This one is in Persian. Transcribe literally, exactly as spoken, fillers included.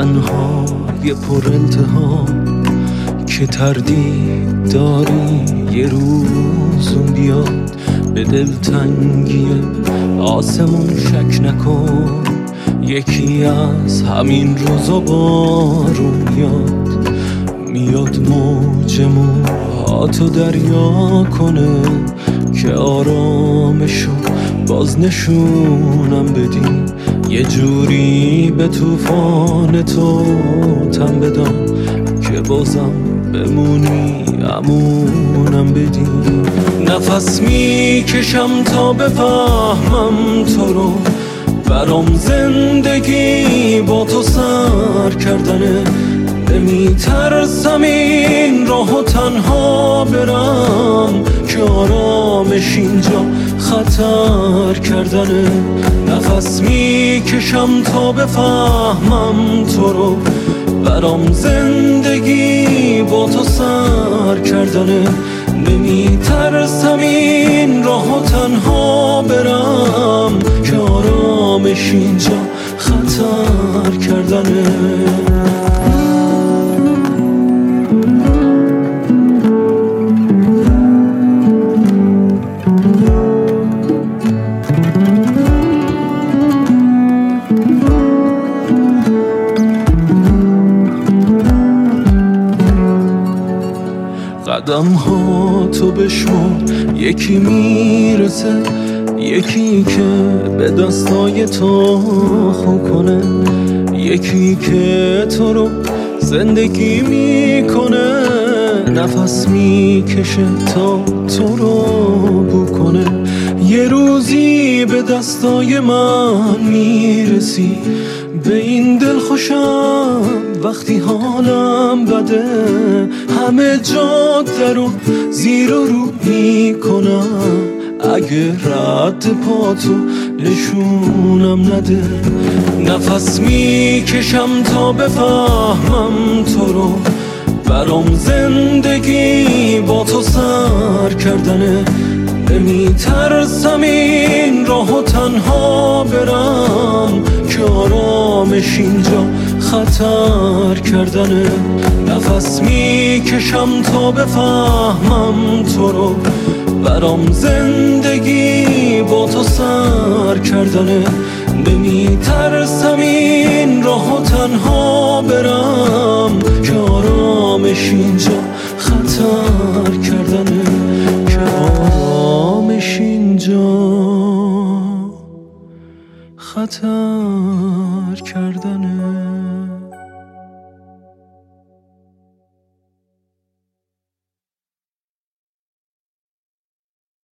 تنهای پر التهاب که تردید داری یه روز اون بیاد به دلتنگی آسمون شک نکن. یکی از همین روزا بارون میاد میاد موج موهاتو دریا کنه که آرامشو باز نشونم بدی. یه جوری به طوفان تو تن بدم که بازم بمونی امونم بدی. نفس میکشم تا بفهمم تو رو، برام زندگی با تو سر کردنه. نمیترسم این راهو تنها برم که آرامش اینجا خطر کردنه. نفس میکشم تا بفهمم تو رو، برام زندگی با تو سر کردنه. نمیترسم این راهو تنها برم که آرامش اینجا خطر کردنه. قدم ها تو بشمار، یکی میرسه یکی که به دستای تو خو کنه. یکی که تو رو زندگی میکنه، نفس میکشه تا تو رو بو کنه. یه روزی به دستای من میرسی، به این دل خوشم وقتی حالم بده. همه جاده رو زیر و رو میکنم، اگه رد پاتو نشونم نده. نفس میکشم تا بفهمم تو رو، برام زندگی با تو سر کردنه. نمیترسم این راهو تنها برم که آرامش اینجا خطر کردنه. نفس میکشم تا بفهمم تو رو، برام زندگی با تو سر کردنه. نمیترسم این راهو تنها برم که آرامش اینجا خطر کردنه. که آرامش اینجا خطر کردنه.